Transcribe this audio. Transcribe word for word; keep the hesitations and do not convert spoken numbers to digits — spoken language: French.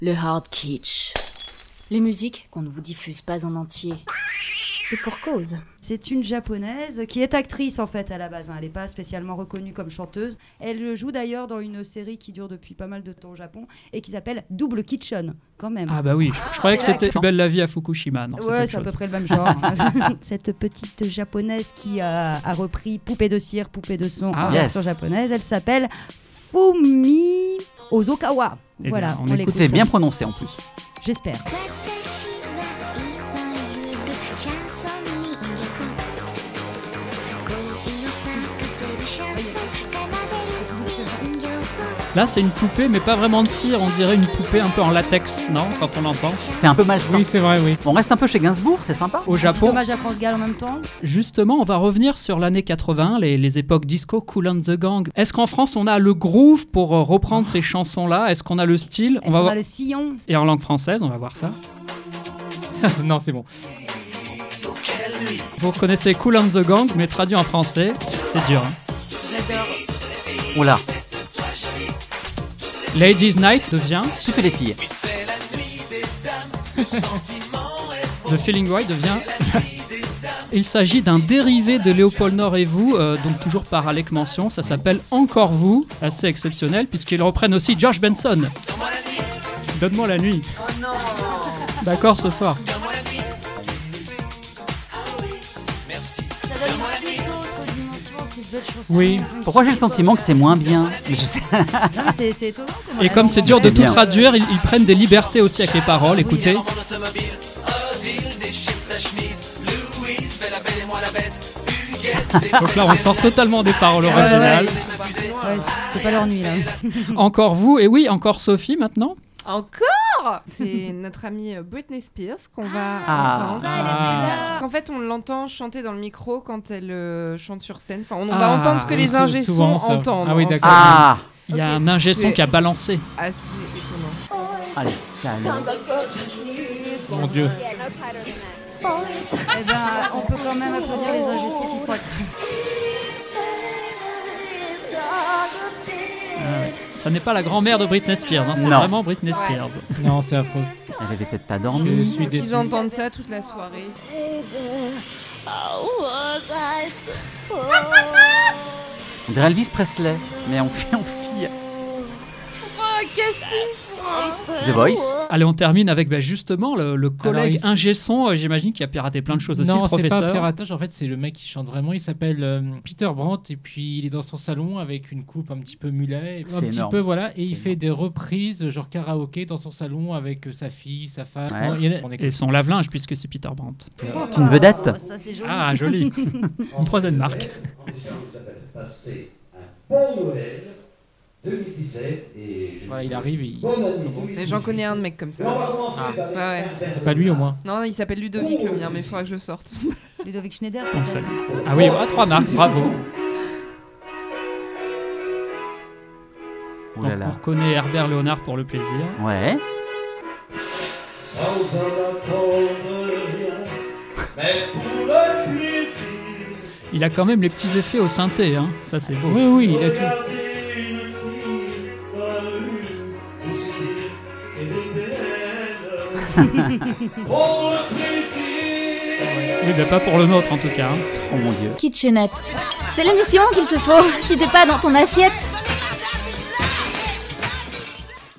Le hard kitsch. Les musiques qu'on ne vous diffuse pas en entier. Et pour cause. C'est une japonaise qui est actrice en fait à la base, hein. Elle n'est pas spécialement reconnue comme chanteuse. Elle joue d'ailleurs dans une série qui dure depuis pas mal de temps au Japon et qui s'appelle Double Kitchen, quand même. Ah bah oui, je, je croyais que c'était Plus belle la vie à Fukushima. Non, ouais, c'est à peu près le même genre. Cette petite japonaise qui a, a repris Poupée de cire, Poupée de son Ah, en yes. version japonaise, elle s'appelle Fumi Ozokawa. Eh voilà, bien, on on écoute. l'écoute. C'est bien prononcé en plus. J'espère. Là, c'est une poupée, mais pas vraiment de cire. On dirait une poupée un peu en latex, non, quand on l'entend. C'est un peu malsain. Oui, c'est vrai, oui. On reste un peu chez Gainsbourg, c'est sympa. Au C'est Japon, dommage à France Gall en même temps. justement, on va revenir sur l'année quatre-vingts, les, les époques disco, Kool and the Gang. Est-ce qu'en France, on a le groove pour euh, reprendre ces chansons-là? Est-ce qu'on a le style? Est-ce va qu'on voir- a le sillon? Et en langue française, on va voir ça. Non, c'est bon. Vous reconnaissez Kool and the Gang, mais traduit en français, c'est dur. Hein. J'adore. Oh là, Ladies Night devient, toutes les filles. The Feeling Right devient... Il s'agit d'un dérivé de Léopold Nord et vous, euh, donc toujours par Alec Mention, ça s'appelle Encore vous, assez exceptionnel, puisqu'ils reprennent aussi George Benson. Donne-moi la nuit. Oh non. D'accord, ce soir. Ça donne une toute autre dimension à cette belle chanson. Oui. Pourquoi j'ai le sentiment que c'est moins bien? Mais je sais. Non mais c'est, c'est étonnant. Et comme c'est dur de C'est tout bien. traduire, ils, ils prennent des libertés aussi avec les paroles, écoutez. Donc là, on sort totalement des paroles Ouais, ouais, originales. ouais, c'est pas leur nuit là. Encore vous, et oui, encore Sophie maintenant. Encore C'est notre amie Britney Spears qu'on va Ah. entendre. Ça, elle était là. En fait, on l'entend chanter dans le micro quand elle euh, chante sur scène. Enfin, on Ah, va entendre ce que oui, les sou- ingé sons souvent, ça. entendent. Ah oui, en d'accord. fait. Ah, Il y a Ok, un ingé son c'est- qui a balancé. Assez étonnant. allez, salaud. Mon Dieu. Eh ben, on peut quand même applaudir les ingé sons qu'il faut être. Ça n'est pas la grand-mère de Britney Spears, hein, c'est Non. vraiment Britney Spears. Non, c'est affreux. Elle avait peut-être pas Je dormi. suis Donc, déçu. ils entendent ça toute la soirée. On dirait Elvis Presley, mais on fait en fille. Oh, casting The Voice. Allez, on termine avec bah, justement le, le collègue Alors, il- ingé son. euh, J'imagine qu'il a piraté plein de choses aussi, Non, le c'est professeur. pas un piratage. En fait, c'est le mec qui chante vraiment. Il s'appelle euh, Peter Brandt et puis il est dans son salon avec une coupe un petit peu mulet, un C'est petit énorme. peu voilà, et C'est il fait énorme. des reprises genre karaoké dans son salon avec euh, sa fille, sa femme. Ouais. Bon, il y en a- on Et écoute. son lave-linge, puisque c'est Peter Brandt. C'est une vedette. Oh, ça c'est joli. Ah, joli. Une troisième marque. Je vous appelle passer un bon Noël deux mille dix-sept et je Voilà, vous il arrive, il- bonne année Mais deux mille dix-huit. J'en connais un de mec comme ça. Et on va commencer Ah, avec ouais, ouais. un C'est pas lui au moins. Non, il s'appelle Ludovic le mien, mais il faudra que je le sorte. Ludovic Schneider. Donc, peut-être. ça- Ah oui, ah, trois marques, bravo. Oh Donc, là on là. reconnaît Herbert Léonard pour le plaisir. Ouais. sans en attendre rien, mais pour le plaisir. Il a quand même les petits effets au synthé, hein. Ça c'est beau. Oui, oui, il a tout. Regardez une fille dans la rue, aussi elle est belle. Pour le plaisir. Oui, mais pas pour le nôtre en tout cas. hein. Oh mon Dieu. Kitchenette. C'est l'émission qu'il te faut si t'es pas dans ton assiette.